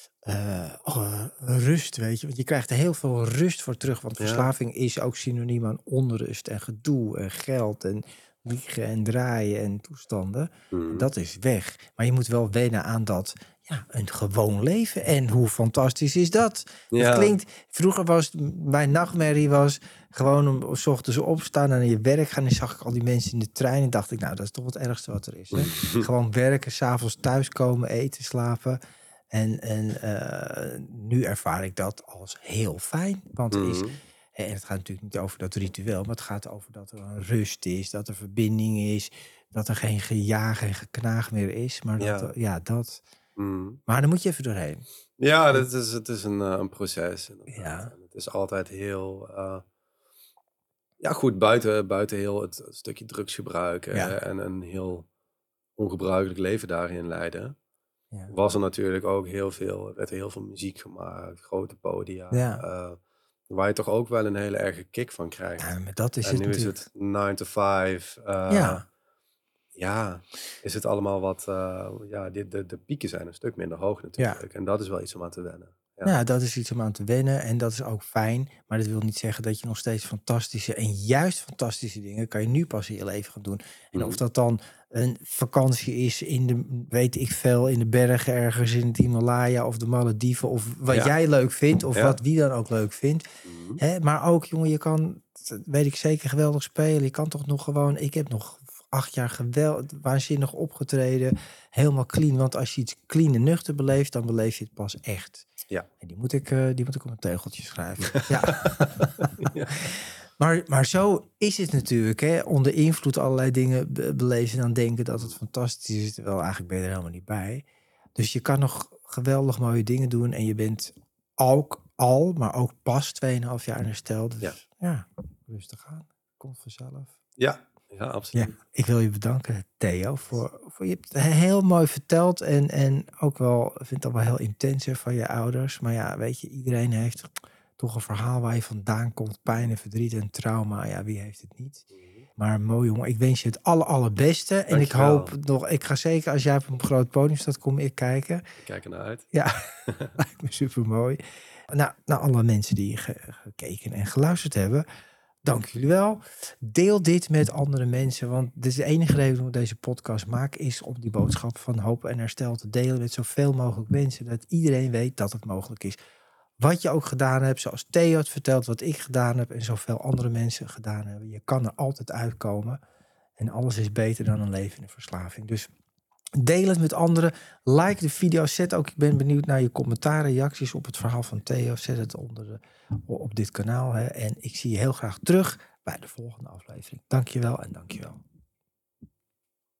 rust, weet je. Want je krijgt er heel veel rust voor terug. Want verslaving is ook synoniem aan onrust en gedoe en geld en wiegen en draaien en toestanden. Dat is weg. Maar je moet wel wennen aan dat een gewoon leven. En hoe fantastisch is dat? Het klinkt, vroeger was mijn nachtmerrie gewoon om 's ochtends opstaan en naar je werk gaan. En zag ik al die mensen in de trein en dacht ik, dat is toch het ergste wat er is. Hè? Gewoon werken, 's avonds thuiskomen, eten, slapen. En nu ervaar ik dat als heel fijn. Want En het gaat natuurlijk niet over dat ritueel, maar het gaat over dat er een rust is, dat er verbinding is, dat er geen gejaag en geknaag meer is. Maar dat. Maar daar moet je even doorheen. Ja, het is een proces. Inderdaad. Ja. En het is altijd heel... goed, buiten heel het stukje drugsgebruik en een heel ongebruikelijk leven daarin leiden. Ja. Was er natuurlijk ook werd er heel veel muziek gemaakt, grote podia. Waar je toch ook wel een hele erge kick van krijgt. Ja, maar dat is en het nu natuurlijk. is het 9 to 5. Is het allemaal wat... de pieken zijn een stuk minder hoog natuurlijk. En dat is wel iets om aan te wennen. Ja, dat is iets om aan te wennen en dat is ook fijn. Maar dat wil niet zeggen dat je nog steeds fantastische en juist fantastische dingen kan je nu pas in je leven gaan doen. En of dat dan een vakantie is in de bergen ergens in het Himalaya of de Malediven of wat jij leuk vindt of wat wie dan ook leuk vindt. Maar ook, jongen, je kan, weet ik zeker, geweldig spelen. Je kan toch nog gewoon, ik heb nog 8 jaar waanzinnig opgetreden. Helemaal clean. Want als je iets clean en nuchter beleeft, dan beleef je het pas echt. Ja. En die moet ik op een tegeltje schrijven. Maar zo is het natuurlijk. Hè? Onder invloed allerlei dingen beleven en dan denken dat het fantastisch is. Terwijl eigenlijk ben je er helemaal niet bij. Dus je kan nog geweldig mooie dingen doen. En je bent maar ook pas 2,5 jaar in herstel. Dus rustig aan. Komt vanzelf. Ja, absoluut. Ja, ik wil je bedanken, Theo, voor je hebt het heel mooi verteld en ook wel, vind het wel heel intens van je ouders. Maar ja, weet je, iedereen heeft toch een verhaal waar je vandaan komt, pijn en verdriet en trauma. Ja, wie heeft het niet? Maar mooi, jongen, ik wens je het allerbeste. En ik hoop nog, ik ga zeker als jij op een groot podium staat, kom ik kijken. Ik kijk ernaar uit. Ja, lijkt me super mooi. Nou, alle mensen die gekeken en geluisterd hebben, dank jullie wel. Deel dit met andere mensen, want dit is de enige reden waarom ik deze podcast maak, is om die boodschap van hoop en herstel te delen met zoveel mogelijk mensen, dat iedereen weet dat het mogelijk is. Wat je ook gedaan hebt, zoals Theo het vertelt, wat ik gedaan heb en zoveel andere mensen gedaan hebben. Je kan er altijd uitkomen en alles is beter dan een leven in een verslaving. Dus deel het met anderen. Like de video. Ik ben benieuwd naar je commentaar, reacties op het verhaal van Theo. Zet het op dit kanaal. En ik zie je heel graag terug bij de volgende aflevering. Dankjewel en dankjewel.